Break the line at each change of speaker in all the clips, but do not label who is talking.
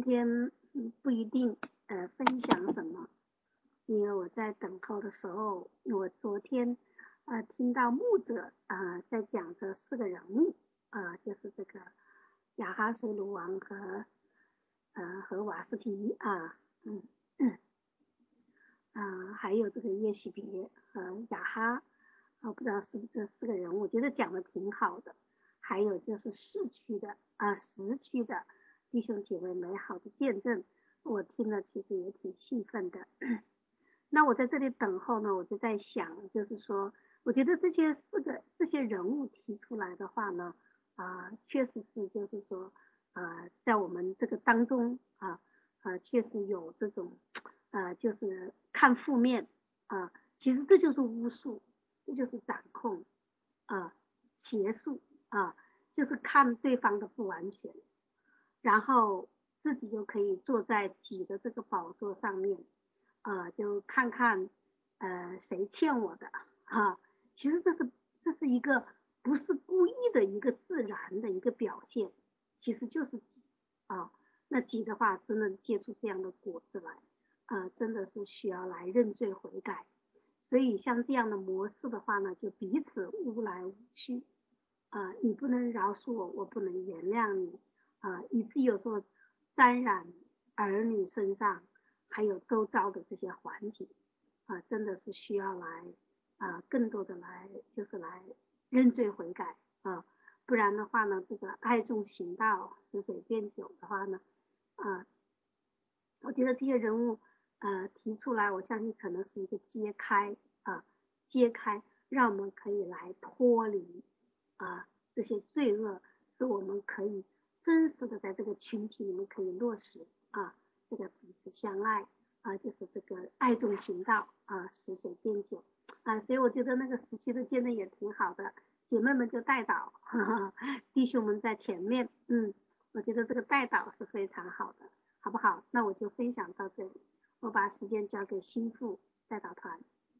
天不一定分享什么，因为我在等候的时候，我昨天听到牧者在讲这四个人物就是这个亚哈随鲁王和瓦斯提还有这个耶洗别和亚哈不知道是不是这四个人物，我觉得讲的挺好的。还有就是逝去的弟兄姐妹美好的见证，我听了其实也挺兴奋的。那我在这里等候呢，我就在想，就是说我觉得这些人物提出来的话呢确实是就是说在我们这个当中确实有这种就是看负面其实这就是巫术，这就是掌控邪术就是看对方的不完全，然后自己就可以坐在己的这个宝座上面就看看谁欠我的其实这是一个不是故意的一个自然的一个表现，其实就是己那己的话真的结出这样的果子来真的是需要来认罪悔改。所以像这样的模式的话呢，就彼此无来无去你不能饶恕我，我不能原谅你以至于有时候沾染儿女身上，还有周遭的这些环境真的是需要来更多的来就是来认罪悔改不然的话呢，这个爱中行道，使水变酒的话呢我觉得这些人物提出来，我相信可能是一个揭开让我们可以来脱离这些罪恶，使我们可以真实的在这个群体里面可以落实这个彼此相爱就是这个爱中行道使水变酒所以我觉得那个时期的见证也挺好的，姐妹们就带导弟兄们在前面我觉得这个带导是非常好的，好不好？那我就分享到这里，我把时间交给心腹带导团。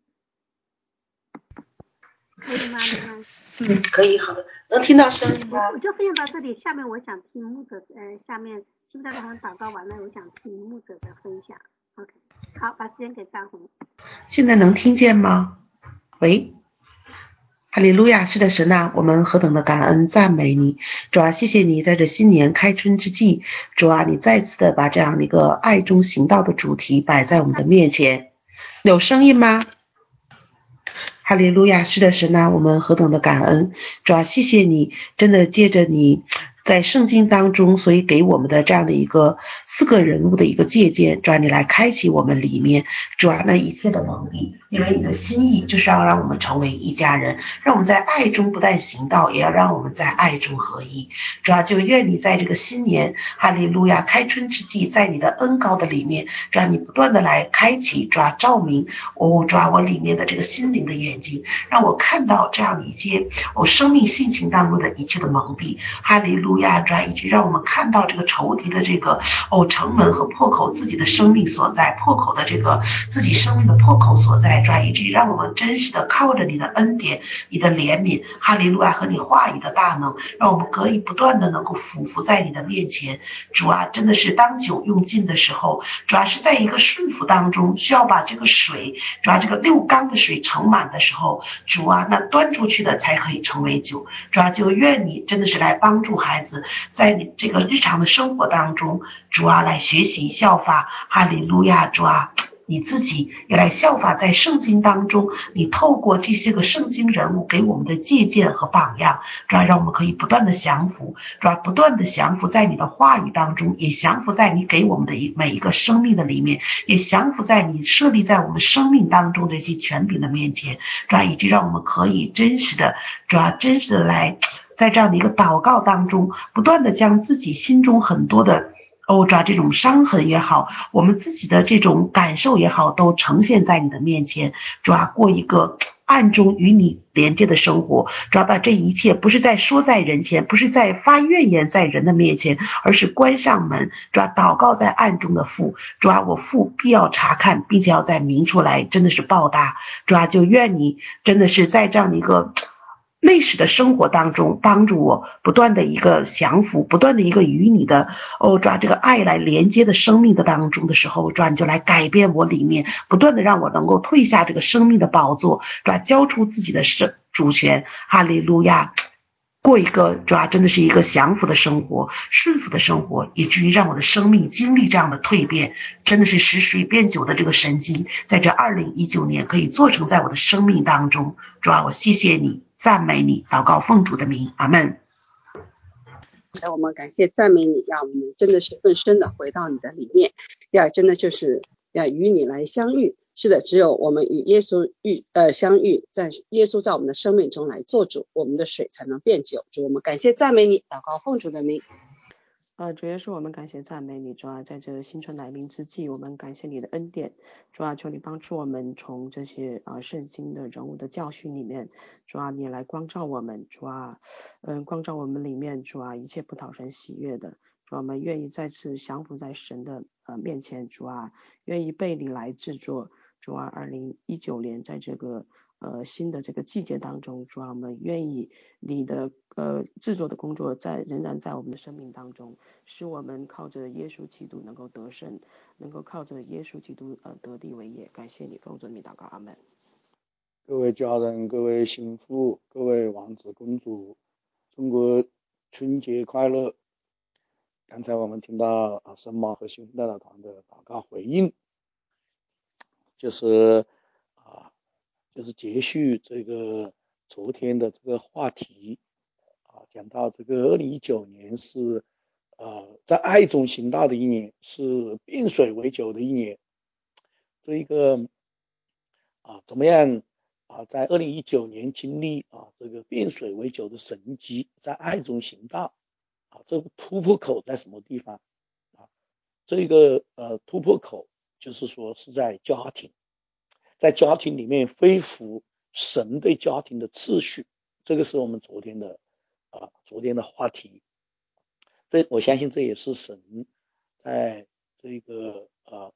可以吗？
可以，好的，能听到声音吗？
我就分享到这里，下面我想听牧者下面新带导团祷告完了，我想听牧者的分享。OK， 好，把时间给张红。
现在能听见吗？喂，哈利路亚，是的，神啊，我们何等的感恩赞美你，主啊，谢谢你在这新年开春之际，主啊，你再次的把这样的一个爱中行道的主题摆在我们的面前。有声音吗？哈利路亚，是的，神啊，我们何等的感恩，主啊，谢谢你，真的借着你在圣经当中所以给我们的这样的一个四个人物的一个借鉴，主啊，你来开启我们里面主啊那一切的能力，因为你的心意就是要让我们成为一家人，让我们在爱中不但行道，也要让我们在爱中合一。主啊，就愿你在这个新年哈利路亚开春之际，在你的恩膏的里面，主啊，你不断的来开启主啊照明主啊我里面的这个心灵的眼睛，让我看到这样一些生命性情当中的一切的蒙蔽，哈利路亚，主啊，以及让我们看到这个仇敌的这个城门和破口，自己的生命所在，破口的这个自己生命的破口所在，主啊，以至于让我们真实的靠着你的恩典，你的怜悯，哈利路亚和你话语的大能，让我们可以不断的能够俯伏在你的面前。主啊，真的是当酒用尽的时候，主要是在一个顺服当中，需要把这个水，主要这个6缸的水盛满的时候，主啊，那端出去的才可以成为酒。主啊，就愿你真的是来帮助孩子，在你这个日常的生活当中，主啊，来学习效法，哈利路亚，主啊，你自己也来效法在圣经当中，你透过这些个圣经人物给我们的借鉴和榜样，主要让我们可以不断的降服，主要不断的降服在你的话语当中，也降服在你给我们的每一个生命的里面，也降服在你设立在我们生命当中的这些权柄的面前，主要以致让我们可以真实的来在这样的一个祷告当中，不断的将自己心中很多的主啊这种伤痕也好，我们自己的这种感受也好，都呈现在你的面前，主啊，过一个暗中与你连接的生活，主要把这一切不是在说在人前，不是在发怨言在人的面前，而是关上门，主要祷告在暗中的父，主要我父必要查看，并且要在明出来真的是报答，主要就愿你真的是在这样的一个内史的生活当中，帮助我不断的一个降服，不断的一个与你的主这个爱来连接的生命的当中的时候，主你就来改变我里面，不断的让我能够退下这个生命的宝座，交出自己的主权。哈利路亚。过一个真的是一个降服的生活，顺服的生活，以至于让我的生命经历这样的蜕变，真的是使水变酒的这个神迹，在这2019年可以做成在我的生命当中。主啊，我谢谢你，赞美你，祷告奉主的名，阿们。
我们感谢赞美你，让我们真的是更深的回到你的里面，要真的就是要与你来相遇。是的，只有我们与耶稣相遇，在耶稣在我们的生命中来做主，我们的水才能变酒。主，我们感谢赞美你，祷告奉主的名。
主耶稣，我们感谢赞美你，主啊，在这新春来临之际，我们感谢你的恩典，主啊，求你帮助我们从这些圣经的人物的教训里面，主啊，你来光照我们，主啊，光照我们里面，主啊，一切不讨神喜悦的，主啊，我们愿意再次降服在神的面前，主啊，愿意被你来制作，主啊，2019年在这个新的这个季节当中，主啊，我们愿意你的制作的工作仍然在我们的生命当中，使我们靠着耶稣基督能够得胜，能够靠着耶稣基督得地为业。感谢你，奉主名祷告，阿们。
各位家人，各位新妇，各位王子公主，中国春节快乐！刚才我们听到神妈和新妇代表团的祷告回应，就是接续这个昨天的这个话题讲到这个2019年是在爱中行道的一年，是变水为酒的一年。这一个怎么样在2019年经历这个变水为酒的神迹，在爱中行道这个突破口在什么地方这个突破口就是说是在家庭，在家庭里面恢复神对家庭的秩序，这个是我们昨天的话题。我相信这也是神在这个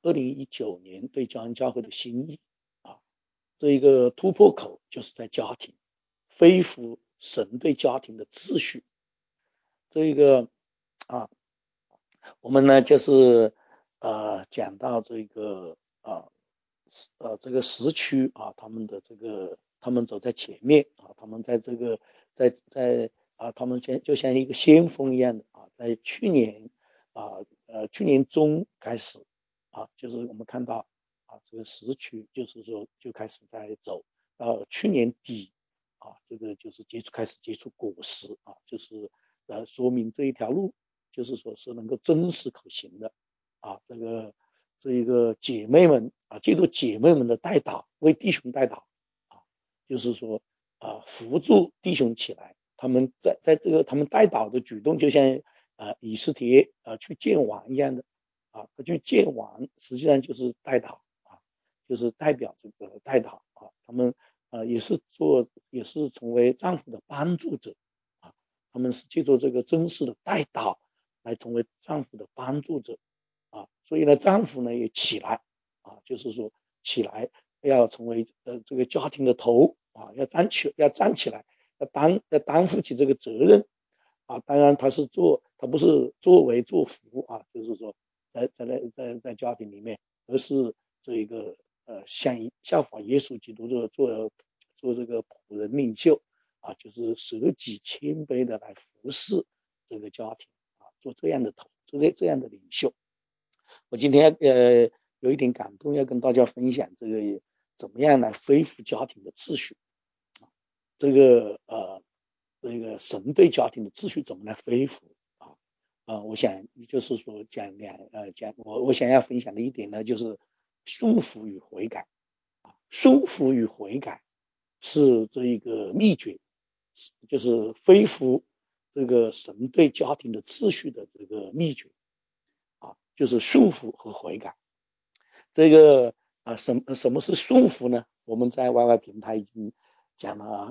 2019年对家人教会的心意这一个突破口就是在家庭恢复神对家庭的秩序。这个我们呢就是讲到这个这个时区他们走在前面他们在这个他们就像一个先锋一样的在去年中开始就是我们看到这个时区就是说就开始在走到去年底这个就是开始结出果实就是说明这一条路就是说是能够真实可行的这一个姐妹们借助姐妹们的代祷为弟兄代祷就是说扶助弟兄起来，他们在这个他们代祷的举动就像以斯帖去见王一样的他去见王实际上就是代祷就是代表这个代祷他们也是成为丈夫的帮助者他们是借助这个真实的代祷来成为丈夫的帮助者所以呢丈夫呢也起来就是说起来要成为这个家庭的头要站起来要担负起这个责任当然他不是作为作福就是说在家庭里面，而是这一个效法耶稣基督的做这个仆人领袖就是舍己谦卑的来服侍这个家庭做这样的头，这样的领袖。我今天有一点感动，要跟大家分享这个怎么样来恢复家庭的秩序这个神对家庭的秩序怎么来恢复我想就是说我想要分享的一点呢，就是顺服与悔改顺服与悔改是这一个秘诀，就是恢复这个神对家庭的秩序的这个秘诀就是顺服和悔改。这个什么是顺服呢？我们在 YY 平台已经讲了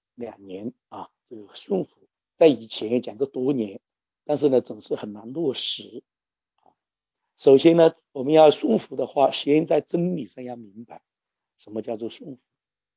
2年这个顺服在以前也讲过多年，但是呢总是很难落实首先呢我们要顺服的话，先在真理上要明白什么叫做顺服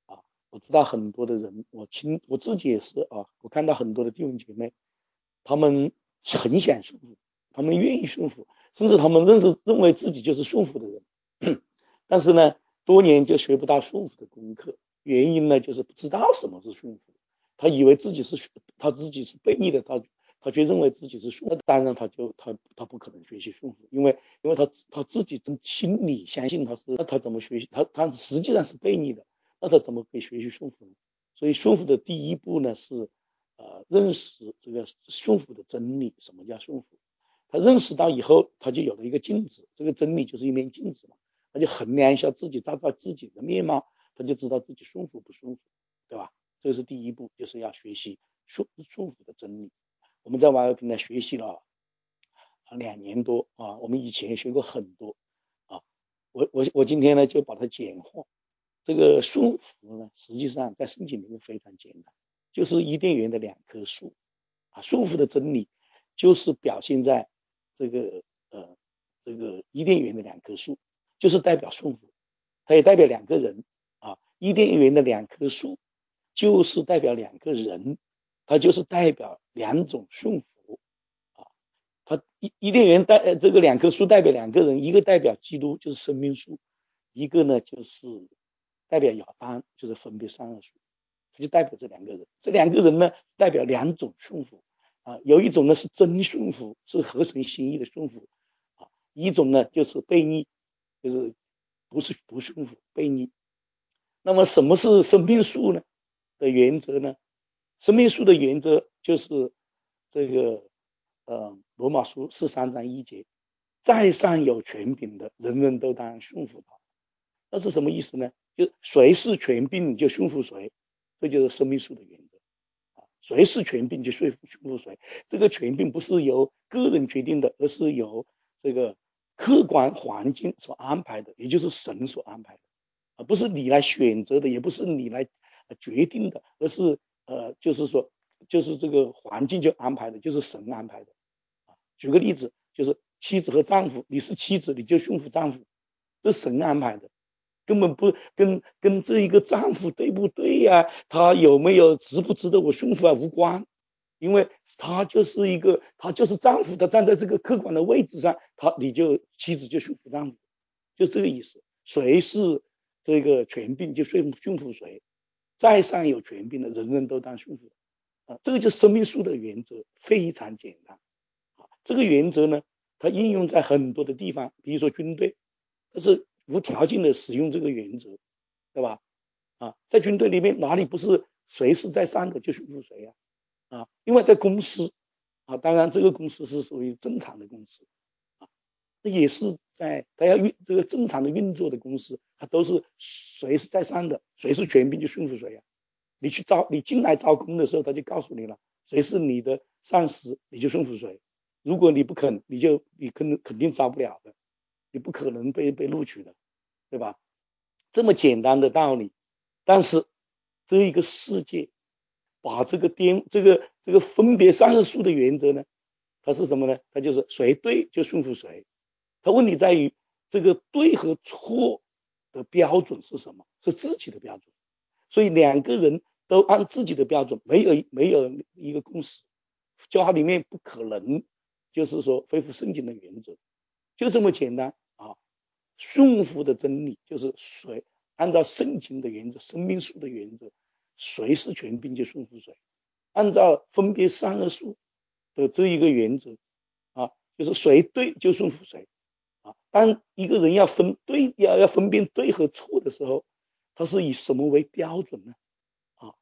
我知道很多的人，我自己也是啊，我看到很多的弟兄姐妹，他们很想顺服，他们愿意顺服，甚至他们认为自己就是顺服的人，但是呢，多年就学不到顺服的功课，原因呢就是不知道什么是顺服，他以为自己是悖逆的，他却认为自己是顺服，当然他不可能学习顺服，因为他自己心里相信他是，那他怎么学习？他实际上是悖逆的，那他怎么可以学习顺服呢？所以顺服的第一步呢是认识这个顺服的真理，什么叫顺服？他认识到以后，他就有了一个镜子，这个真理就是一面镜子嘛，他就衡量一下自己，照到自己的面貌，他就知道自己顺服不顺服，对吧？这是第一步，就是要学习顺服的真理。我们在娃儿平台学习了2年多啊，我们以前学过很多啊，我今天呢就把它简化。这个顺服呢，实际上在圣经里面非常简单，就是伊甸园的2棵树啊，顺服的真理就是表现在这个这个伊甸园的2棵树，就是代表顺服，它也代表2个人啊，伊甸园的2棵树就是代表2个人，它就是代表2种顺服啊，它伊甸园这个2棵树代表2个人，一个代表基督，就是生命树，一个呢就是代表亚当，就是分别善恶树，就代表这2个人。这2个人呢代表2种顺服啊，有一种呢是真顺服，是合神心意的顺服啊，一种呢就是悖逆，就是不顺服，悖逆。那么什么是生命树呢的原则呢？生命树的原则就是这个罗马书13章1节，在上有权柄的，人人都当顺服他。那是什么意思呢？就谁是权柄你就顺服谁，这就是生命树的原则啊。谁是权柄就顺服谁，这个权柄不是由个人决定的，而是由这个客观环境所安排的，也就是神所安排的啊，不是你来选择的，也不是你来决定的，而是就是说就是这个环境就安排的，就是神安排的啊。举个例子，就是妻子和丈夫，你是妻子你就顺服丈夫，这是神安排的。根本不跟这一个丈夫对不对呀、他有没有值不值得我顺服啊无关，因为他就是丈夫，他站在这个客观的位置上，妻子就顺服丈夫，就这个意思。谁是这个权柄就顺服谁，在上有权柄的人人都当顺服啊，这个就是生命树的原则，非常简单啊。这个原则呢，它应用在很多的地方，比如说军队，它是无条件的使用这个原则，对吧？啊，在军队里面哪里不是谁是在上的就顺服谁呀？啊，因为在公司啊，当然这个公司是属于正常的公司啊，这也是在大家这个正常的运作的公司，它都是谁是在上的，谁是权柄就顺服谁呀。你进来招工的时候，他就告诉你了，谁是你的上司，你就顺服谁。如果你不肯，你肯定招不了的，你不可能被录取的，对吧？这么简单的道理，但是这一个世界把这个分别善恶树的原则呢，它是什么呢？它就是谁对就顺服谁。它问题在于这个对和错的标准是什么？是自己的标准。所以2个人都按自己的标准，没有一个共识，教会里面不可能就是说恢复圣经的原则，就这么简单啊。顺服的真理就是谁按照圣经的原则，生命树的原则，谁是权柄就顺服谁。按照分别善恶树的这一个原则啊，就是谁对就顺服谁啊。当一个人要分辨对和错的时候，他是以什么为标准呢？啊，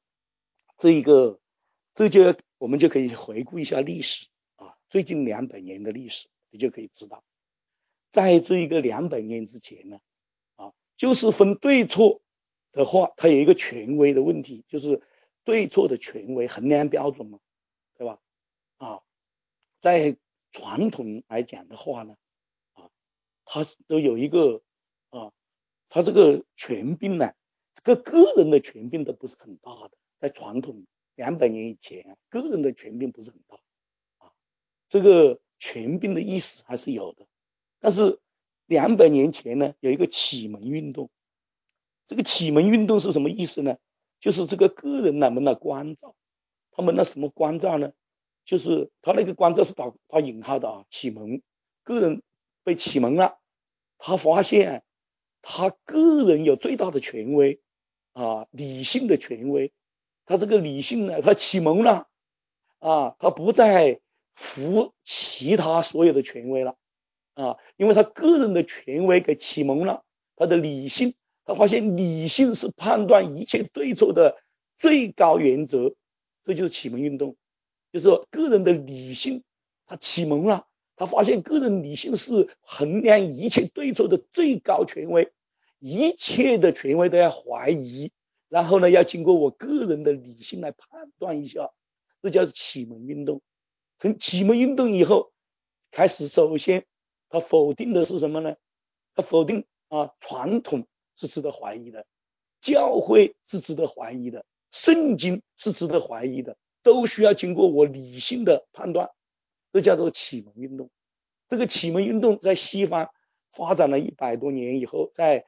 我们就可以回顾一下历史啊，最近200年的历史，你就可以知道，在这一个200年之前呢，啊，就是分对错的话，它有一个权威的问题，就是对错的权威衡量标准嘛，对吧？啊，在传统来讲的话呢，啊，它都有一个啊，它这个权柄呢，这个个人的权柄都不是很大的，在传统200年以前，个人的权柄不是很大啊，这个权柄的意识还是有的，但是200年前呢，有一个启蒙运动，这个启蒙运动是什么意思呢？ 就是这个个人能不能关照，他们那什么关照呢？就是他那个关照是打引号的啊，启蒙，个人被启蒙了，他发现他个人有最大的权威啊，理性的权威，他这个理性呢，他启蒙了啊，他不再服其他所有的权威了啊，因为他个人的权威给启蒙了他的理性，他发现理性是判断一切对错的最高原则，这就是启蒙运动，就是说个人的理性他启蒙了，他发现个人理性是衡量一切对错的最高权威，一切的权威都要怀疑，然后呢要经过我个人的理性来判断一下，这叫启蒙运动。从启蒙运动以后开始，首先他否定的是什么呢？他否定传统是值得怀疑的，教会是值得怀疑的，圣经是值得怀疑的，都需要经过我理性的判断，这叫做启蒙运动。这个启蒙运动在西方发展了100多年以后，在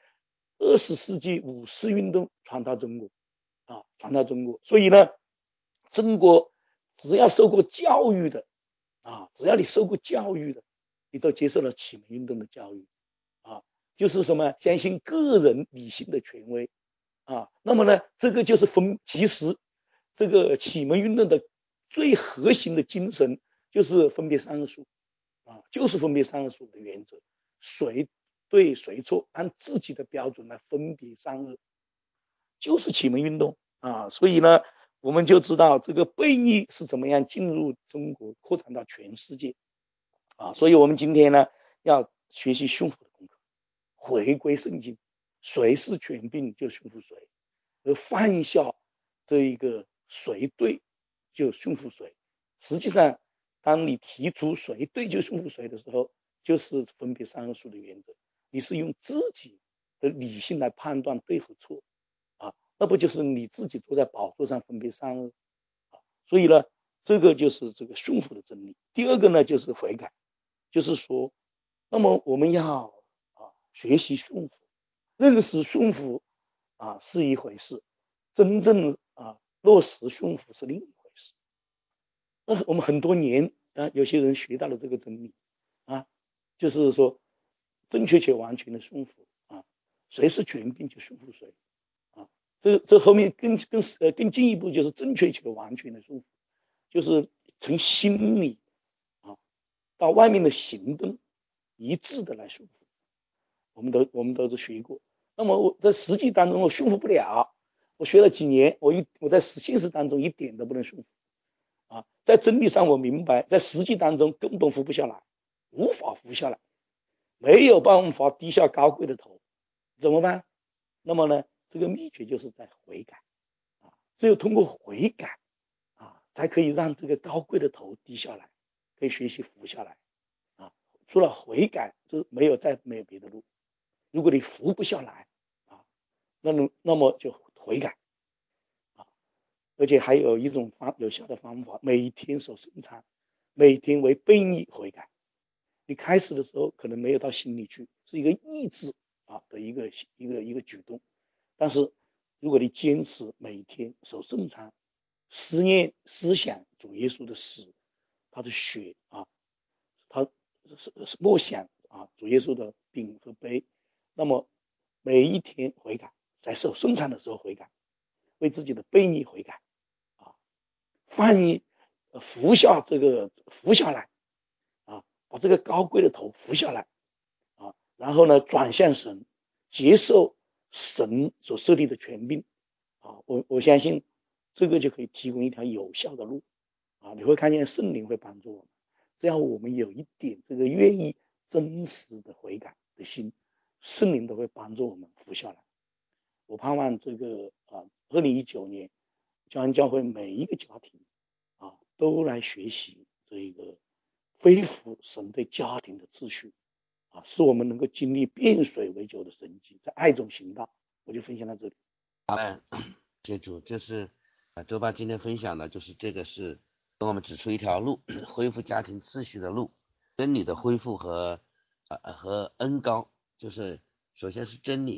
20世纪五四运动传到中国传到中国。所以呢，中国只要受过教育的只要你受过教育的，你都接受了启蒙运动的教育就是什么相信个人理性的权威那么呢，这个就是其实这个启蒙运动的最核心的精神就是分别善恶树就是分别善恶树的原则，谁对谁错，按自己的标准来分别善恶，就是启蒙运动所以呢，我们就知道这个悖逆是怎么样进入中国，扩展到全世界所以我们今天呢要学习驯服的功课，回归圣经，谁是权柄就驯服谁，而放下这一个谁对就驯服谁。实际上，当你提出谁对就驯服谁的时候，就是分别善恶树的原则。你是用自己的理性来判断对和错那不就是你自己坐在宝座上分别善恶所以呢，这个就是这个驯服的真理。第二个呢，就是悔改，就是说，那么我们要学习驯服，认识驯服是一回事，真正落实驯服是另一回事。那我们很多年有些人学到了这个真理就是说正确且完全的驯服谁是权柄就驯服谁这后面更进一步就是正确且完全的驯服，就是从心里到外面的行动一致的来驯服。我们都是学过。那么我在实际当中我驯服不了，我学了几年，我在现实当中一点都不能驯服在真理上我明白，在实际当中根本服不下来，无法服下来，没有办法低下高贵的头，怎么办？那么呢，这个秘诀就是在悔改只有通过悔改才可以让这个高贵的头低下来，可以学习服下来除了悔改，就没有别的路。如果你服不下来那么就悔改而且还有一种有效的方法，每天守圣餐，每天为悖逆悔改。你开始的时候可能没有到心里去，是一个意志的一个举动，但是如果你坚持每天守圣餐，思想主耶稣的死，他的血他默想主耶稣的饼和杯，那么每一天悔改，在守圣餐的时候悔改，为自己的悖逆悔改服下来把这个高贵的头服下来然后呢转向神，接受神所设立的权柄我相信这个就可以提供一条有效的路你会看见圣灵会帮助我们，只要我们有一点这个愿意真实的悔改的心，圣灵都会帮助我们服下来。我盼望这个2019年教会教会每一个家庭都来学习这个恢复神对家庭的秩序使我们能够经历变水为酒的神迹，在爱中行道。我就分享到这里。
谢主，就是周爸今天分享的就是这个是跟我们指出一条路，恢复家庭秩序的路，真理的恢复和恩高，就是首先是真理，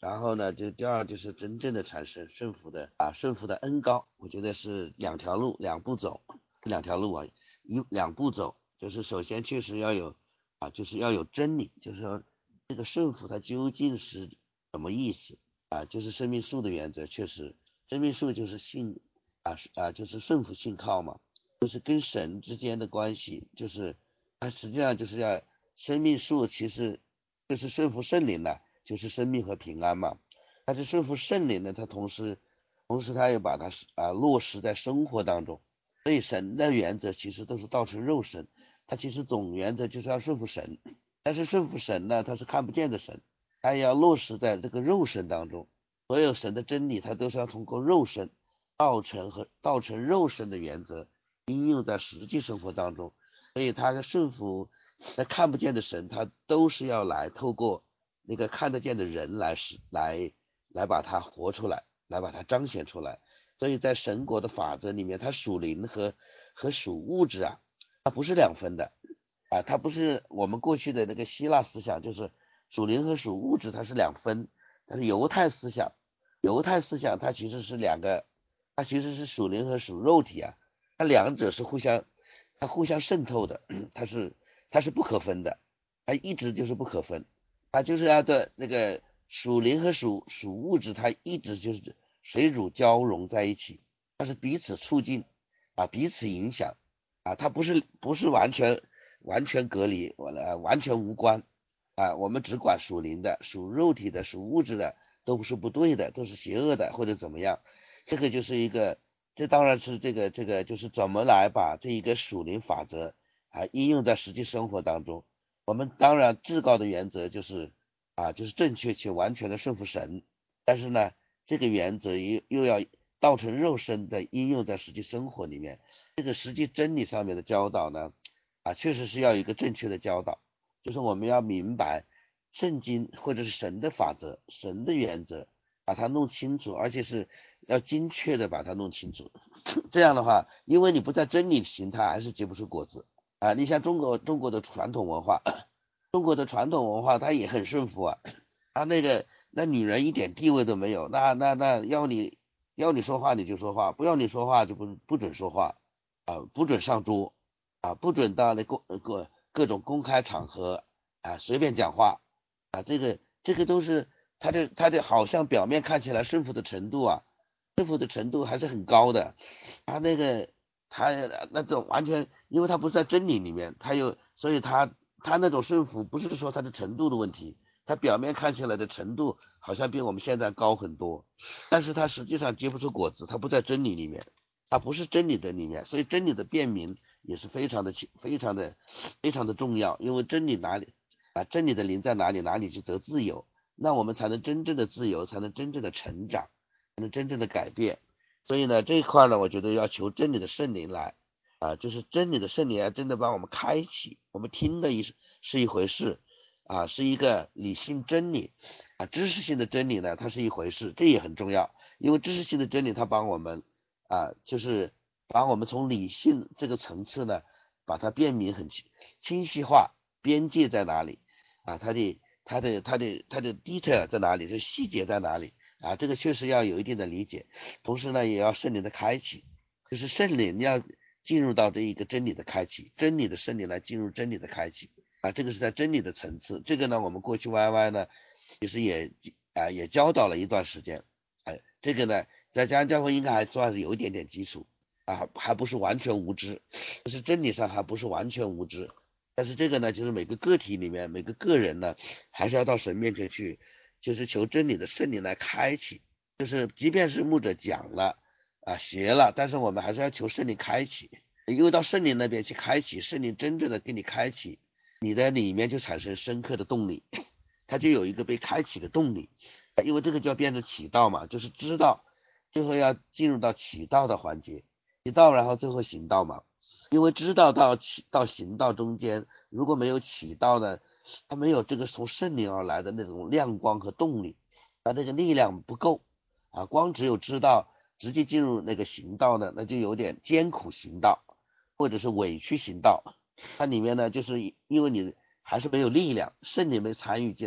然后呢，就第二就是真正的产生顺服的恩高，我觉得是两条路，两步走，两步走，就是首先确实要有就是要有真理，就是说这个顺服它究竟是什么意思就是生命树的原则，确实生命树就是就是顺服信靠嘛，就是跟神之间的关系，就是它实际上就是要生命树其实就是顺服圣灵的，就是生命和平安嘛。但是顺服圣灵呢，它同时它也把它落实在生活当中。所以神的原则其实都是道成肉身，它其实总原则就是要顺服神。但是顺服神呢，它是看不见的神，它也要落实在这个肉身当中。所有神的真理，它都是要通过肉身道成肉身的原则应用在实际生活当中。所以它的顺服那看不见的神，它都是要来透过那个看得见的人来把它活出来，来把它彰显出来。所以在神国的法则里面，它属灵和属物质它不是两分的它不是我们过去的那个希腊思想，就是属灵和属物质它是两分。但是犹太思想它其实是两个，它其实是属灵和属肉体它两者是互相渗透的，它是不可分的，它一直就是不可分，它就是要的那个属灵和属物质，它一直就是水乳交融在一起，它是彼此促进彼此影响它不是完全隔离完全无关我们只管属灵的、属肉体的、属物质的都是不对的，都是邪恶的或者怎么样。这个就是这当然是这个就是怎么来把这一个属灵法则应用在实际生活当中。我们当然至高的原则就是就是正确且完全的顺服神，但是呢，这个原则又要道成肉身的应用在实际生活里面。这个实际真理上面的教导呢确实是要有一个正确的教导，就是我们要明白圣经或者是神的法则、神的原则，把它弄清楚，而且是要精确的把它弄清楚。这样的话，因为你不在真理行，它还是结不出果子你像中国的传统文化，它也很顺服他那女人一点地位都没有，那要你说话你就说话，不要你说话就不准说话不准上桌不准到各种公开场合随便讲话这个都是他的好像表面看起来顺服的程度还是很高的。他他那种完全，因为他不是在真理里面，所以他那种顺服不是说他的程度的问题，他表面看起来的程度好像比我们现在高很多，但是他实际上结不出果子，他不在真理里面，他不是真理的里面，所以真理的辨明也是非常的重要，因为真理真理的灵在哪里，哪里就得自由，那我们才能真正的自由，才能真正的成长，才能真正的改变。所以呢，这一块呢，我觉得要求真理的圣灵来就是真理的圣灵真的帮我们开启，我们听的是一回事是一个理性真理知识性的真理呢，它是一回事，这也很重要，因为知识性的真理它帮我们就是把我们从理性这个层次呢，把它辨明很清晰化，边界在哪里它的 detail 在哪里，这细节在哪里这个确实要有一定的理解，同时呢，也要圣灵的开启，就是圣灵要进入到这一个真理的开启，真理的圣灵来进入真理的开启这个是在真理的层次。这个呢，我们过去 YY 呢，其实也教导了一段时间这个呢，在家教会应该还算是有一点点基础还不是完全无知，就是真理上还不是完全无知。但是这个呢，就是每个个体里面，每个个人呢，还是要到神面前去，就是求真理的圣灵来开启。就是即便是牧者讲了学了，但是我们还是要求圣灵开启，因为到圣灵那边去开启，圣灵真正的给你开启，你的里面就产生深刻的动力，它就有一个被开启的动力因为这个就要变成启道嘛，就是知道，最后要进入到启道的环节，启道然后最后行道嘛。因为知道到行道中间，如果没有启道呢，它没有这个从圣灵而来的那种亮光和动力那个力量不够光只有知道直接进入那个行道呢，那就有点艰苦行道或者是委屈行道，它里面呢就是因为你还是没有力量，圣灵没参与进来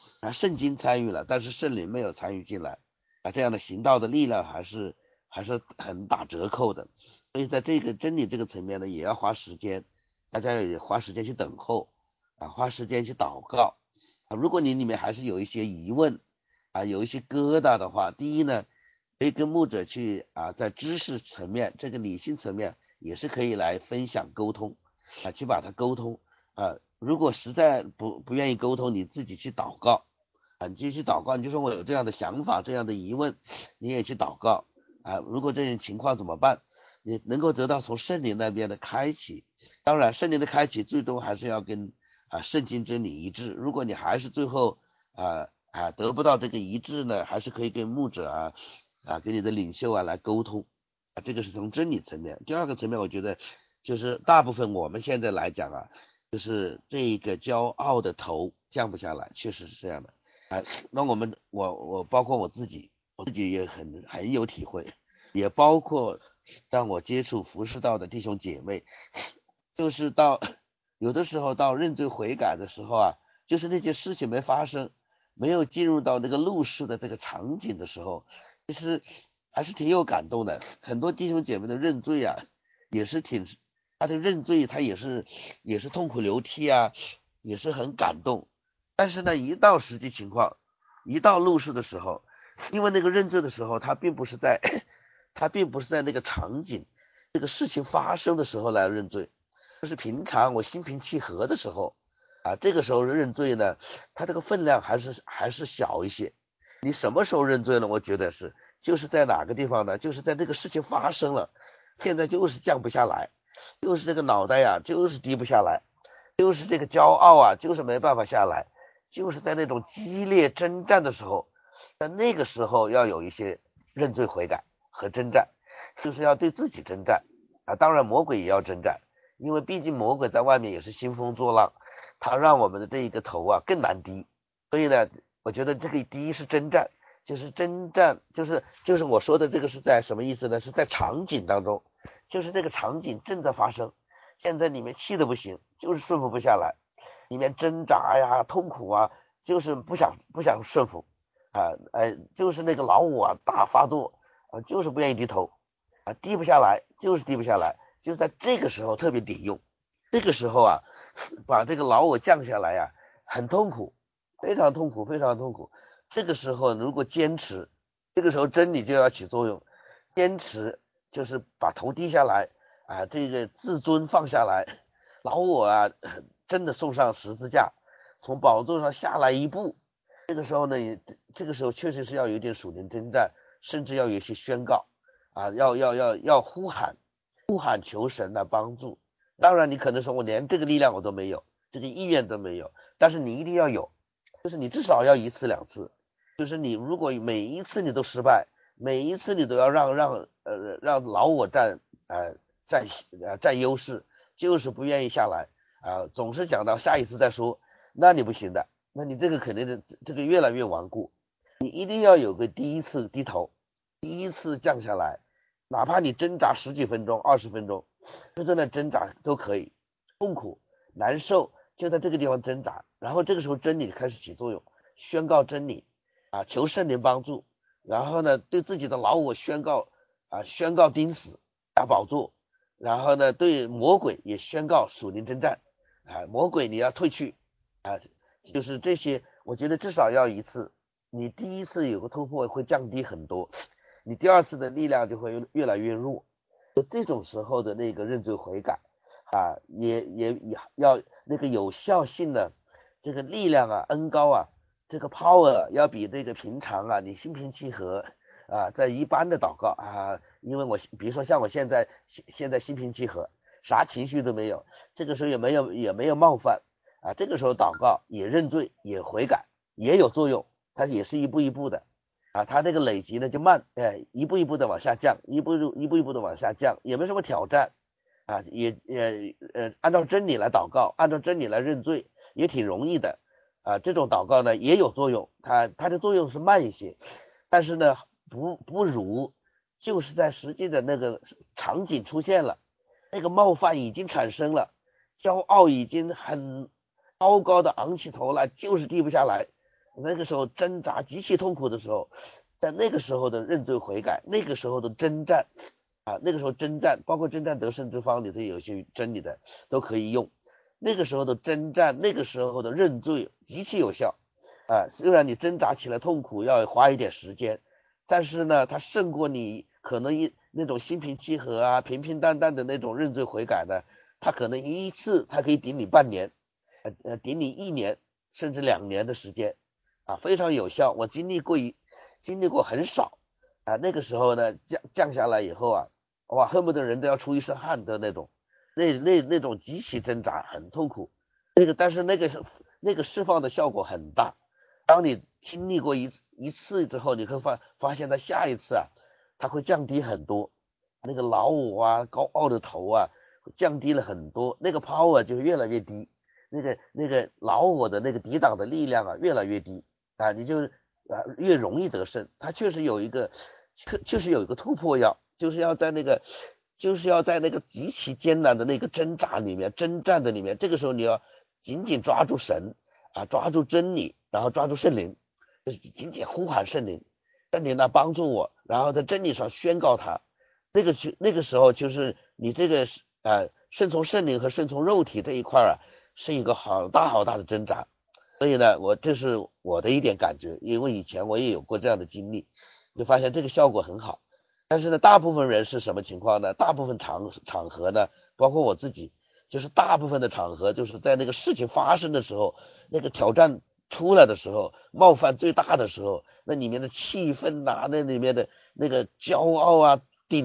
圣经参与了，但是圣灵没有参与进来这样的行道的力量还是很打折扣的。所以在这个真理这个层面呢，也要花时间，大家也花时间去等候花时间去祷告如果你里面还是有一些疑问有一些疙瘩的话，第一呢，可以跟牧者去在知识层面这个理性层面也是可以来分享沟通去把它沟通如果实在不愿意沟通，你自己去祷告你继续祷告，你就说我有这样的想法这样的疑问，你也去祷告如果这种情况怎么办，你能够得到从圣灵那边的开启。当然圣灵的开启最终还是要跟圣经真理一致，如果你还是最后得不到这个一致呢，还是可以跟牧者跟你的领袖来沟通这个是从真理层面。第二个层面我觉得就是大部分我们现在来讲就是这个骄傲的头降不下来，确实是这样的那我包括我自己也很有体会，也包括让我接触服侍到的弟兄姐妹，就是有的时候到认罪悔改的时候就是那件事情没发生，没有进入到那个入世的这个场景的时候，其实还是挺有感动的。很多弟兄姐妹的认罪也是他的认罪他也是痛哭流涕也是很感动。但是呢，一到实际情况，一到入世的时候，因为那个认罪的时候他并不是在那个场景这个事情发生的时候来认罪，就是平常我心平气和的时候这个时候认罪呢，他这个分量还是小一些。你什么时候认罪呢？我觉得就是在哪个地方呢？就是在这个事情发生了，现在就是降不下来，就是这个脑袋就是低不下来，就是这个骄傲就是没办法下来，就是在那种激烈征战的时候，在那个时候要有一些认罪悔改和征战，就是要对自己征战当然魔鬼也要征战，因为毕竟魔鬼在外面也是兴风作浪，他让我们的这一个头更难低。所以呢，我觉得这个第一是征战，就是征战，就是我说的这个是在什么意思呢？是在场景当中，就是这个场景正在发生，现在里面气的不行，就是顺服不下来，里面挣扎痛苦就是不想顺服就是那个老我大发作就是不愿意低头低不下来，就是低不下来，就在这个时候特别顶用。这个时候把这个老我降下来很痛苦，非常痛苦，非常痛苦。这个时候如果坚持，这个时候真理就要起作用。坚持就是把头低下来这个自尊放下来，老我真的送上十字架，从宝座上下来一步。这个时候呢，这个时候确实是要有一点属灵征战，甚至要有一些宣告要呼喊求神的帮助。当然你可能说我连这个力量我都没有，这个意愿都没有，但是你一定要有，就是你至少要一次两次，就是你如果每一次你都失败，每一次你都要让老我占优势，就是不愿意下来总是讲到下一次再说，那你不行的，那你这个肯定这个越来越顽固。你一定要有个第一次低头，第一次降下来，哪怕你挣扎10几分钟20分钟，就在那挣扎都可以，痛苦难受就在这个地方挣扎，然后这个时候真理开始起作用，宣告真理求圣灵帮助，然后呢对自己的老我宣告钉死打宝座，然后呢对魔鬼也宣告属灵征战魔鬼你要退去就是这些，我觉得至少要一次。你第一次有个突破会降低很多，你第二次的力量就会越来越弱。这种时候的那个认罪悔改也要那个有效性的这个力量恩高这个 power 要比这个平常你心平气和在一般的祷告因为比如说像我现在心平气和，啥情绪都没有，这个时候也没有冒犯这个时候祷告也认罪也悔改也有作用，它也是一步一步的它这个累积呢就慢一步一步的往下降，一步一步的往下降，也没什么挑战也按照真理来祷告，按照真理来认罪也挺容易的这种祷告呢也有作用，它的作用是慢一些，但是呢不如就是在实际的那个场景出现了，那个冒犯已经产生了，骄傲已经很高高的昂起头来，就是低不下来那个时候挣扎极其痛苦的时候，在那个时候的认罪悔改，那个时候的征战啊，那个时候征战，包括征战得胜之方里头有些真理的都可以用。那个时候的征战，那个时候的认罪极其有效啊。虽然你挣扎起来痛苦，要花一点时间，但是呢，它胜过你可能那种心平气和啊、平平淡淡的那种认罪悔改呢。它可能一次它可以顶你半年，顶你1年甚至2年的时间啊，非常有效。我经历过很少啊，那个时候呢降下来以后啊，哇，恨不得人都要出一身汗的那种，那种极其挣扎，很痛苦。但是那个释放的效果很大。当你经历过一次之后，你会发现它下一次啊，它会降低很多。那个老我啊，高傲的头啊，降低了很多，那个 power 就越来越低，那个老我的那个抵挡的力量啊越来越低啊，你就越容易得胜。它确实有一个突破就是要在那个极其艰难的那个挣扎里面、征战的里面，这个时候你要紧紧抓住神啊，抓住真理，然后抓住圣灵，就是紧紧呼喊圣灵来帮助我，然后在真理上宣告他。那个时候就是你这个顺从圣灵和顺从肉体这一块啊，是一个好大的挣扎。所以呢，这是我的一点感觉，因为以前我也有过这样的经历，就发现这个效果很好。但是呢，大部分人是什么情况呢？大部分场合呢，包括我自己，就是大部分的场合，就是在那个事情发生的时候，那个挑战出来的时候，冒犯最大的时候，那里面的气氛呐，那里面的那个骄傲啊，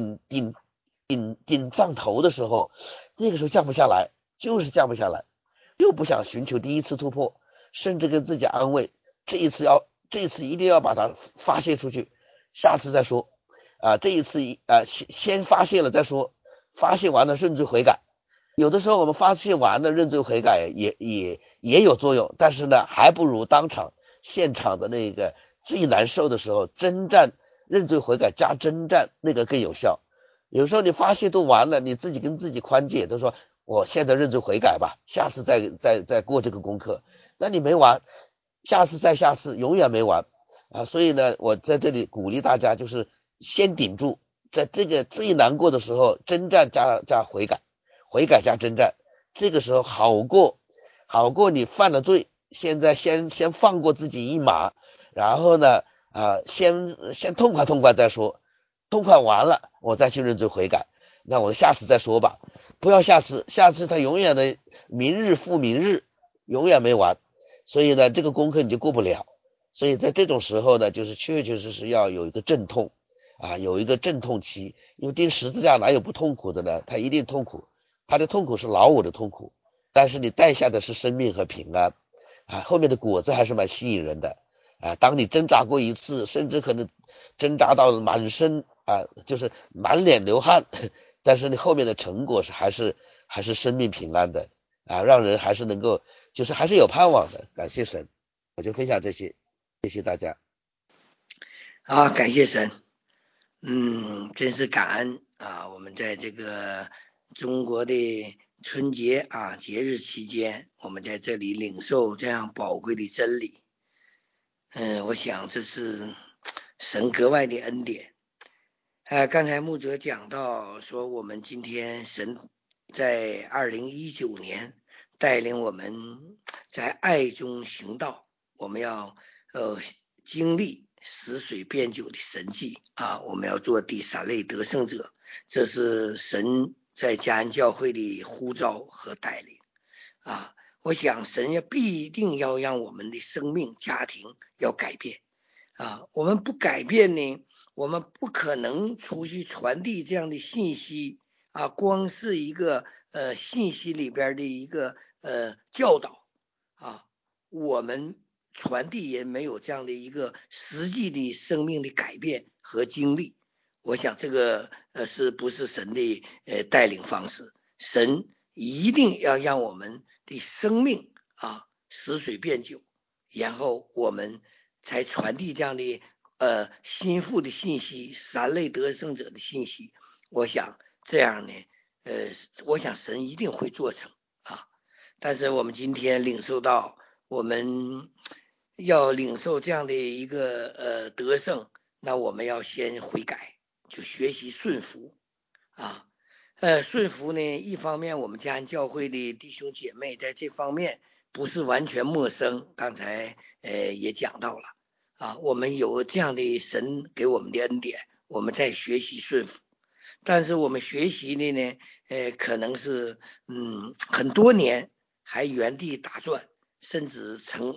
顶上头的时候，那个时候降不下来，就是降不下来，又不想寻求第一次突破，甚至跟自己安慰，这一次一定要把它发泄出去，下次再说啊，这一次先发泄了再说，发泄完了甚至悔改。有的时候我们发泄完了认罪悔改也有作用，但是呢，还不如现场的那个最难受的时候征战认罪悔改加征战那个更有效。有时候你发泄都完了，你自己跟自己宽解，都说我现在认罪悔改吧，下次再过这个功课，那你没完，下次永远没完啊！所以呢，我在这里鼓励大家，就是先顶住，在这个最难过的时候征战加悔改，悔改加征战，这个时候好过你犯了罪，现在先放过自己一马，然后呢先痛快再说，痛快完了我再去认罪悔改，那我下次再说吧，不要下次他永远的明日复明日，永远没完，所以呢这个功课你就过不了。所以在这种时候呢，就是确实要有一个阵痛啊，有一个阵痛期，因为钉十字架哪有不痛苦的呢？他一定痛苦，他的痛苦是老我的痛苦，但是你带下的是生命和平安啊，后面的果子还是蛮吸引人的啊。当你挣扎过一次，甚至可能挣扎到满身啊，就是满脸流汗，但是你后面的成果还是生命平安的啊，让人还是能够就是还是有盼望的。感谢神，我就分享这些，谢谢大家。
好，感谢神。真是感恩啊！我们在这个中国的春节啊节日期间，我们在这里领受这样宝贵的真理。我想这是神格外的恩典。刚才牧者讲到说，我们今天神在2019年带领我们在爱中行道，我们要经历死水变酒的神迹啊！我们要做第3类得胜者，这是神在嘉恩教会的呼召和带领啊！我想神也必定要让我们的生命家庭要改变啊！我们不改变呢，我们不可能出去传递这样的信息啊！光是一个信息里边的一个教导啊，我们传递也没有这样的一个实际的生命的改变和经历。我想这个是不是神的带领方式？神一定要让我们的生命啊死水变酒，然后我们才传递这样的心腹的信息，3类得胜者的信息。我想这样呢我想神一定会做成啊。但是我们今天领受到我们要领受这样的一个得胜，那我们要先悔改，就学习顺服啊。顺服呢，一方面我们家教会的弟兄姐妹在这方面不是完全陌生，刚才也讲到了啊，我们有这样的神给我们的恩典，我们在学习顺服。但是我们学习的呢，可能是很多年还原地打转，甚至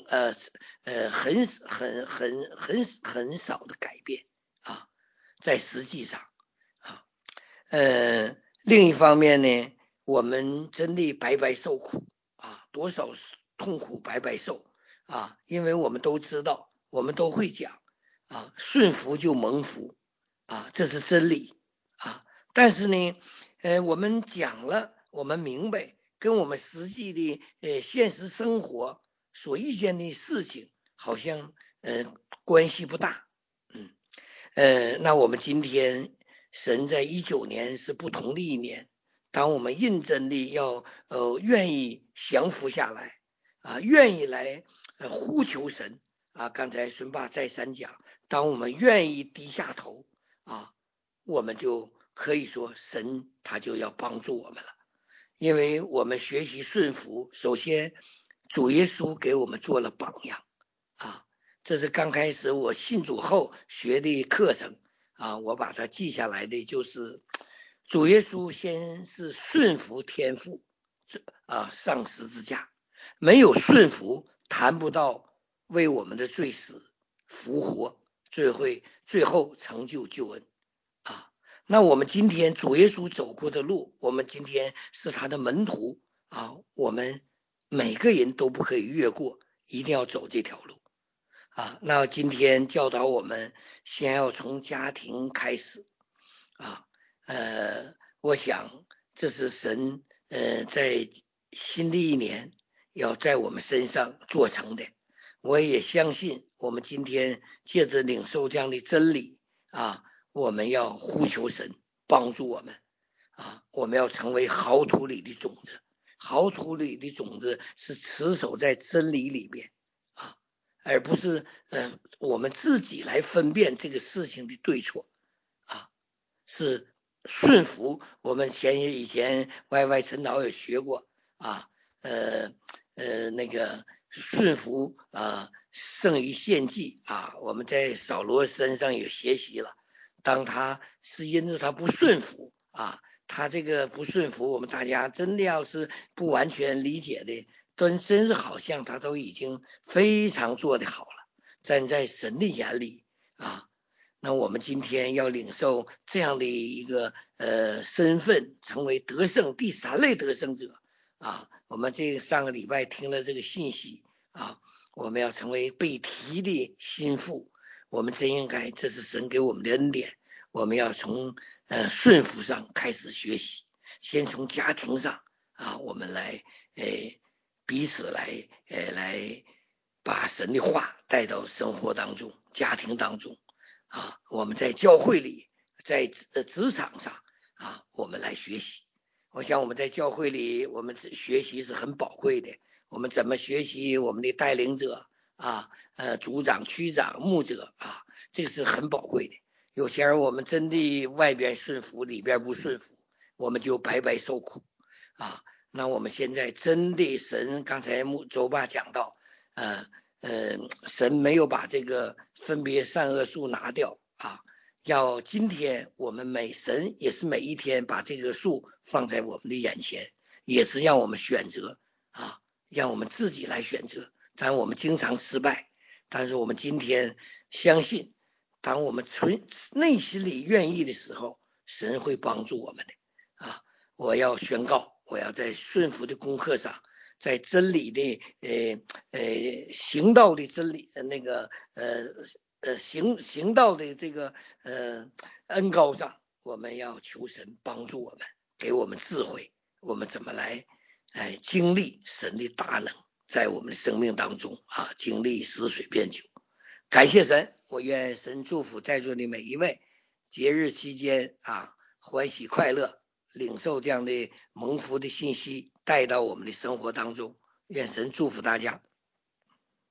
很少的改变啊，在实际上啊，另一方面呢，我们真的白白受苦啊，多少痛苦白白受啊，因为我们都知道，我们都会讲啊，顺服就蒙福啊，这是真理啊。但是呢，我们讲了，我们明白，跟我们实际的现实生活所遇见的事情好像关系不大。那我们今天神在19年是不同的一年，当我们认真的要愿意降服下来啊，愿意来呼求神啊，刚才孙爸再三讲，当我们愿意低下头啊，我们就可以说神他就要帮助我们了，因为我们学习顺服，首先主耶稣给我们做了榜样啊，这是刚开始我信主后学的课程啊，我把它记下来的就是主耶稣先是顺服天父啊，上十字架，没有顺服谈不到为我们的罪死复活，最后成就救恩啊。那我们今天主耶稣走过的路，我们今天是他的门徒啊，我们每个人都不可以越过，一定要走这条路啊。那今天教导我们先要从家庭开始啊，我想这是神在新的一年要在我们身上做成的。我也相信我们今天借着领受这样的真理啊，我们要呼求神帮助我们啊，我们要成为好土里的种子。好土里的种子是持守在真理里边啊，而不是我们自己来分辨这个事情的对错啊，是顺服。我们以前 YY 陈导有学过啊，那个顺服啊胜于献祭啊，我们在扫罗身上也学习了。当他是因着他不顺服啊，他这个不顺服，我们大家真的要是不完全理解的，真是好像他都已经非常做得好了，站在神的眼里啊。那我们今天要领受这样的一个身份，成为得胜第3类得胜者啊。我们这个上个礼拜听了这个信息啊，我们要成为被提的心腹，我们真应该，这是神给我们的恩典，我们要从顺服上开始学习，先从家庭上啊，我们来彼此来把神的话带到生活当中，家庭当中啊，我们在教会里，在职场上啊，我们来学习。我想我们在教会里，我们学习是很宝贵的。我们怎么学习我们的带领者啊，组长、区长、牧者啊，这个是很宝贵的。有些人我们真的外边顺服，里边不顺服，我们就白白受苦啊。那我们现在真的神，刚才周爸讲到，神没有把这个分别善恶树拿掉啊，要今天我们神也是每一天把这个树放在我们的眼前，也是让我们选择啊，让我们自己来选择。当然我们经常失败，但是我们今天相信，当我们内心里愿意的时候，神会帮助我们的啊。我要宣告，我要在顺服的功课上，在真理的行道的真理那个行道的这个恩膏上，我们要求神帮助我们，给我们智慧，我们怎么来经历神的大能，在我们的生命当中啊，经历死水变酒。感谢神，我愿神祝福在座的每一位，节日期间啊，欢喜快乐，领受这样的蒙福的信息带到我们的生活当中，愿神祝福大家。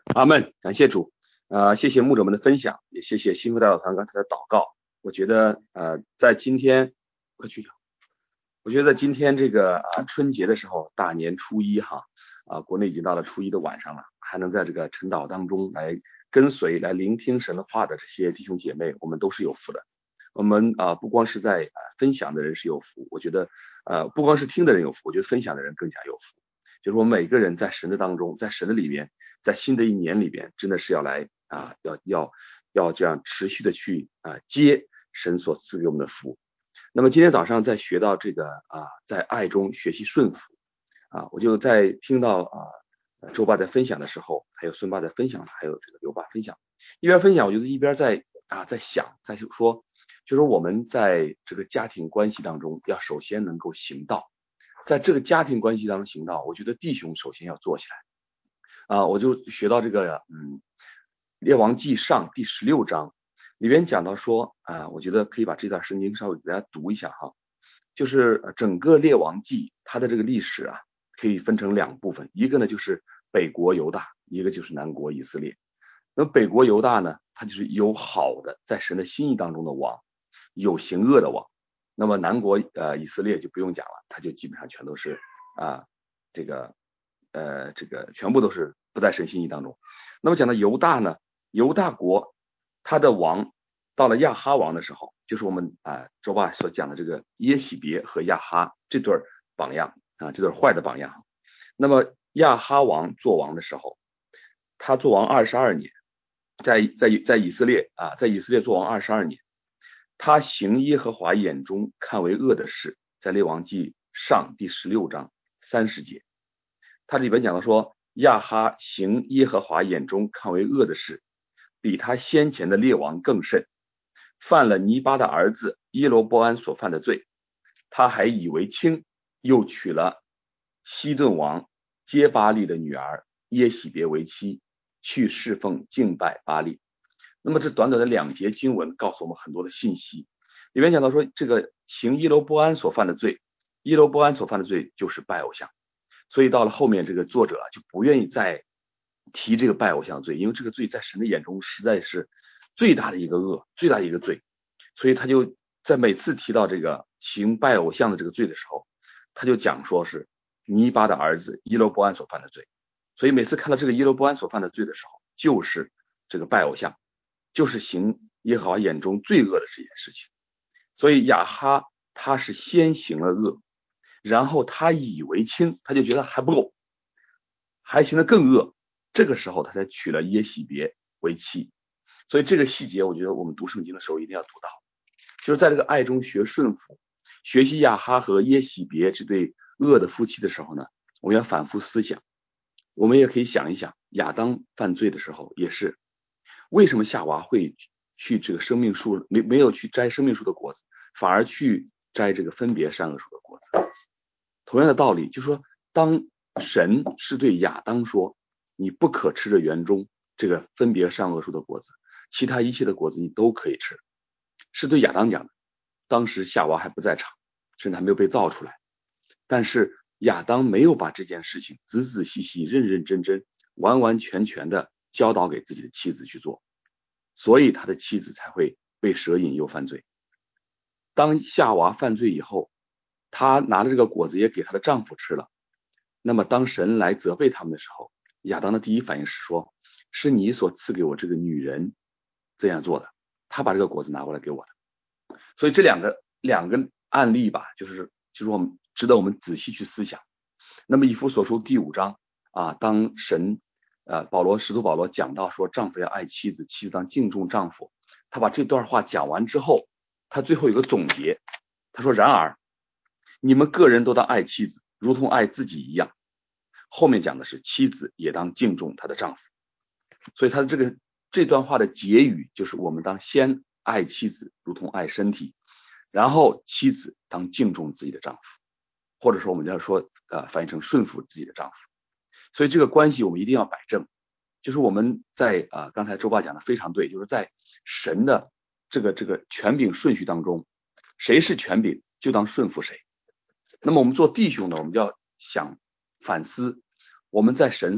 阿们，感谢主，谢谢牧者们的分享，也谢谢新福大道团刚才的祷告。我觉得在今天，我觉得在今天这个春节的时候，大年初一哈，国内已经到了初一的晚上了，还能在这个晨祷当中来跟随、来聆听神的话的这些弟兄姐妹，我们都是有福的。我们不光是在分享的人是有福，我觉得不光是听的人有福，我觉得分享的人更加有福。就是我们每个人在神的当中，在神的里边，在新的一年里边，真的是要来要这样持续的去接神所赐给我们的福。那么今天早上在学到这个在爱中学习顺服我就在听到周爸在分享的时候，还有孙爸在分享，还有这个刘爸分享，一边分享我就一边在想，在说，就是我们在这个家庭关系当中要首先能够行道，在这个家庭关系当中行道，我觉得弟兄首先要做起来我就学到这个列王纪上第16章里边讲到说我觉得可以把这段圣经稍微给大家读一下哈，就是整个列王纪它的这个历史可以分成2部分，一个呢就是北国犹大，一个就是南国以色列。那么北国犹大呢，它就是有好的在神的心意当中的王，有行恶的王。那么南国以色列就不用讲了，它就基本上全都是这个全部都是不在神心意当中。那么讲到犹大呢，犹大国他的王到了亚哈王的时候，就是我们周爸所讲的这个耶喜别和亚哈这对榜样这对坏的榜样。那么亚哈王做王的时候，他做王22年，在以色列在以色列做王22年，他行耶和华眼中看为恶的事，在列王纪上第16章30节，他里边讲到说，亚哈行耶和华眼中看为恶的事，比他先前的列王更甚，犯了尼巴的儿子耶罗波安所犯的罪，他还以为轻，又娶了西顿王接巴利的女儿耶喜别为妻，去侍奉敬拜巴利。那么这短短的2节经文告诉我们很多的信息，里面讲到说，这个行耶罗波安所犯的罪，耶罗波安所犯的罪就是拜偶像，所以到了后面这个作者就不愿意再提这个拜偶像罪，因为这个罪在神的眼中实在是最大的一个恶，最大的一个罪，所以他就在每次提到这个行拜偶像的这个罪的时候，他就讲说是尼巴的儿子耶罗波安所犯的罪。所以每次看到这个耶罗波安所犯的罪的时候，就是这个拜偶像，就是行耶和华眼中最恶的这件事情。所以亚哈他是先行了恶，然后他以为轻，他就觉得还不够，还行得更恶，这个时候他才娶了耶喜别为妻。所以这个细节我觉得我们读圣经的时候一定要读到，就是在这个爱中学顺服，学习亚哈和耶喜别这对恶的夫妻的时候呢，我们要反复思想。我们也可以想一想，亚当犯罪的时候也是，为什么夏娃会去这个生命树没有去摘生命树的果子，反而去摘这个分别善恶树的果子？同样的道理，就是说当神是对亚当说你不可吃这园中这个分别善恶树的果子，其他一切的果子你都可以吃，是对亚当讲的。当时夏娃还不在场，甚至还没有被造出来，但是亚当没有把这件事情仔仔细细认认真真完完全全的教导给自己的妻子去做，所以他的妻子才会被蛇引诱犯罪。当夏娃犯罪以后，她拿了这个果子也给她的丈夫吃了，那么当神来责备他们的时候，亚当的第一反应是说，是你所赐给我这个女人这样做的，她把这个果子拿过来给我的。所以这两个案例吧，就是我们值得我们仔细去思想。那么以弗所书第5章当神使徒保罗讲到说丈夫要爱妻子，妻子当敬重丈夫，他把这段话讲完之后，他最后有个总结，他说，然而你们个人都当爱妻子如同爱自己一样，后面讲的是妻子也当敬重她的丈夫。所以他的这段话的结语就是我们当先爱妻子如同爱身体，然后妻子当敬重自己的丈夫，或者说我们要说翻译成顺服自己的丈夫。所以这个关系我们一定要摆正，就是我们在刚才周爸讲的非常对，就是在神的这个权柄顺序当中，谁是权柄就当顺服谁。那么我们做弟兄呢，我们就要想反思，我们在神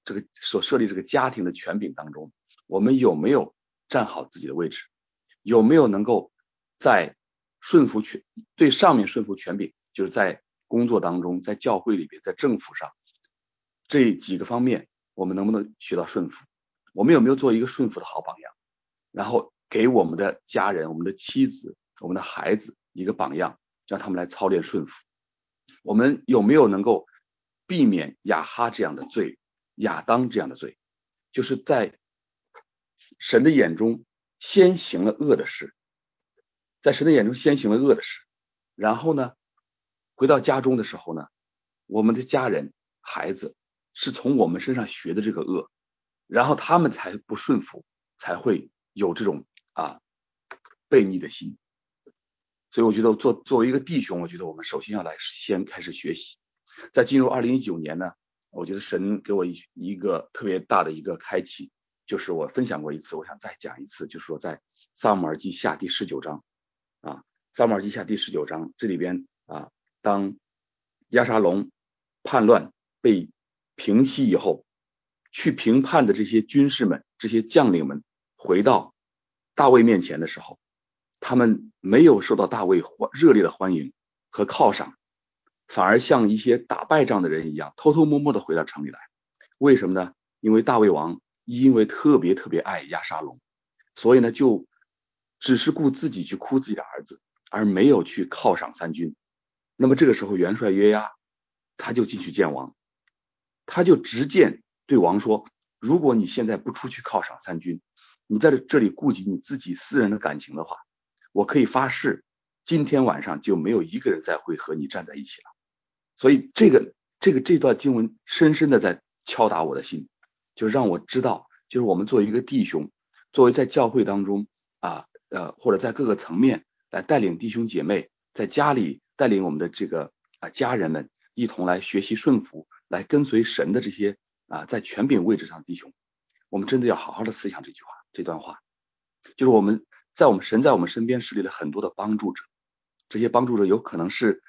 这个所设立这个家庭的权柄当中，我们有没有站好自己的位置，有没有能够在对上面顺服权柄，就是在工作当中，在教会里边，在政府上这几个方面，我们能不能学到顺服？我们有没有做一个顺服的好榜样，然后给我们的家人、我们的妻子、我们的孩子一个榜样，让他们来操练顺服？我们有没有能够避免亚哈这样的罪，亚当这样的罪，就是在神的眼中先行了恶的事，在神的眼中先行了恶的事，然后呢，回到家中的时候呢，我们的家人、孩子是从我们身上学的这个恶，然后他们才不顺服，才会有这种悖逆的心。所以我觉得作为一个弟兄，我觉得我们首先要来先开始学习。在进入2019年呢，我觉得神给我一个特别大的一个开启，就是我分享过一次，我想再讲一次，就是说在撒母耳记下第19章撒母耳记下第19章这里边当押沙龙叛乱被平息以后，去评判的这些军士们、这些将领们回到大卫面前的时候，他们没有受到大卫热烈的欢迎和犒赏，反而像一些打败仗的人一样，偷偷摸摸的回到城里来。为什么呢？因为大卫王因为特别爱押沙龙，所以呢就只是顾自己去哭自己的儿子，而没有去犒赏三军。那么这个时候元帅约押他就进去见王，他就直谏对王说，如果你现在不出去犒赏三军，你在这里顾及你自己私人的感情的话，我可以发誓今天晚上就没有一个人再会和你站在一起了。所以这段经文深深的在敲打我的心，就让我知道，就是我们作为一个弟兄，作为在教会当中或者在各个层面来带领弟兄姐妹，在家里带领我们的这个家人们一同来学习顺服，来跟随神的这些在权柄位置上的弟兄，我们真的要好好的思想这段话，就是神在我们身边设立了很多的帮助者，这些帮助者有可能是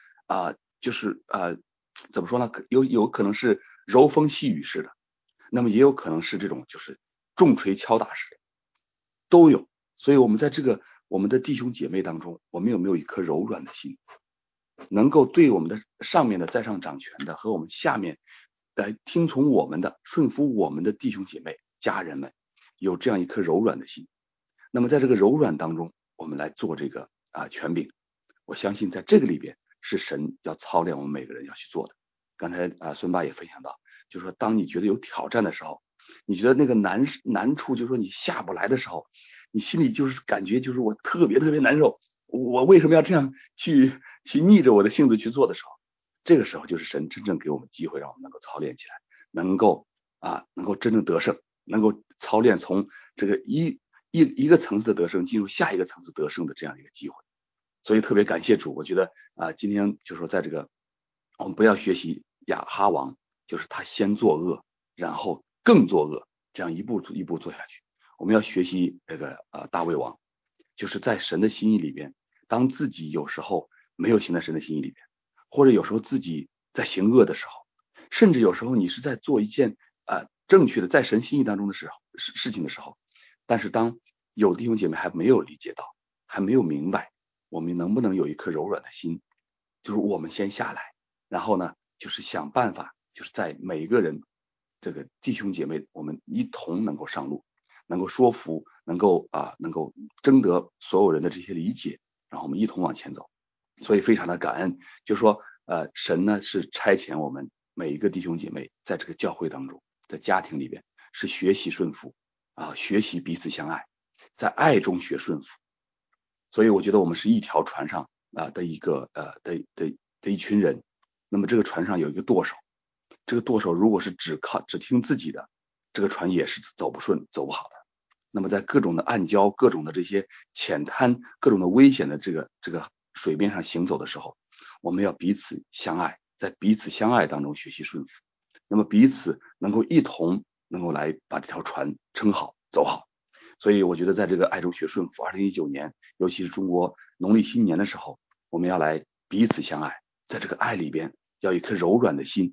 怎么说呢？有可能是柔风细雨式的，那么也有可能是这种就是重锤敲打式的，都有。所以我们在我们的弟兄姐妹当中，我们有没有一颗柔软的心，能够对我们的上面的在上掌权的和我们下面来听从我们的、顺服我们的弟兄姐妹、家人们，有这样一颗柔软的心。那么在这个柔软当中，我们来做这个权柄，我相信在这个里边是神要操练我们每个人要去做的。刚才孙爸也分享到，就是说当你觉得有挑战的时候，你觉得那个难处就是说你下不来的时候，你心里就是感觉就是我特别难受，我为什么要这样去逆着我的性子去做的时候，这个时候就是神真正给我们机会，让我们能够操练起来，能够真正得胜，能够操练从这个一个层次的得胜进入下一个层次得胜的这样一个机会。所以特别感谢主，我觉得今天就是说在这个我们不要学习亚哈王，就是他先作恶，然后更作恶，这样一步一步做下去。我们要学习这个大卫王，就是在神的心意里边，当自己有时候没有行在神的心意里边，或者有时候自己在行恶的时候，甚至有时候你是在做一件正确的在神心意当中的事情的时候，但是当有弟兄姐妹还没有理解到，还没有明白，我们能不能有一颗柔软的心，就是我们先下来，然后呢就是想办法，就是在每一个人这个弟兄姐妹我们一同能够上路，能够说服，能够征得所有人的这些理解，然后我们一同往前走。所以非常的感恩，就是说神呢是差遣我们每一个弟兄姐妹在这个教会当中，在家庭里边是学习顺服学习彼此相爱，在爱中学顺服。所以我觉得我们是一条船上的一个的一群人，那么这个船上有一个舵手，这个舵手如果是只听自己的，这个船也是走不顺走不好的。那么在各种的暗礁、各种的这些浅滩、各种的危险的这个水边上行走的时候，我们要彼此相爱，在彼此相爱当中学习顺服，那么彼此能够一同能够来把这条船撑好走好。所以我觉得在这个爱中学顺服2019年，尤其是中国农历新年的时候，我们要来彼此相爱，在这个爱里边要有一颗柔软的心，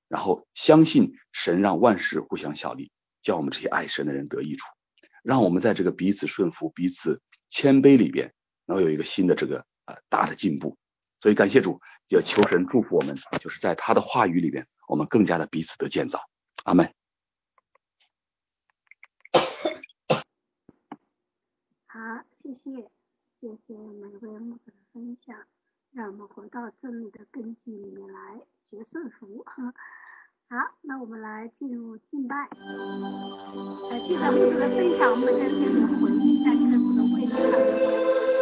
然后相信神让万事互相效力，叫我们这些爱神的人得益处，让我们在这个彼此顺服、彼此谦卑里边，能够有一个新的这个大的进步。所以感谢主，也求神祝福我们，就是在他的话语里边，我们更加的彼此的建造。阿们。
好，谢谢每位牧者的分享，让我们回到真理的根基里面来学顺服。好，那我们来进入敬拜。记得牧者的分享，我们在这里回应在各自的位置上。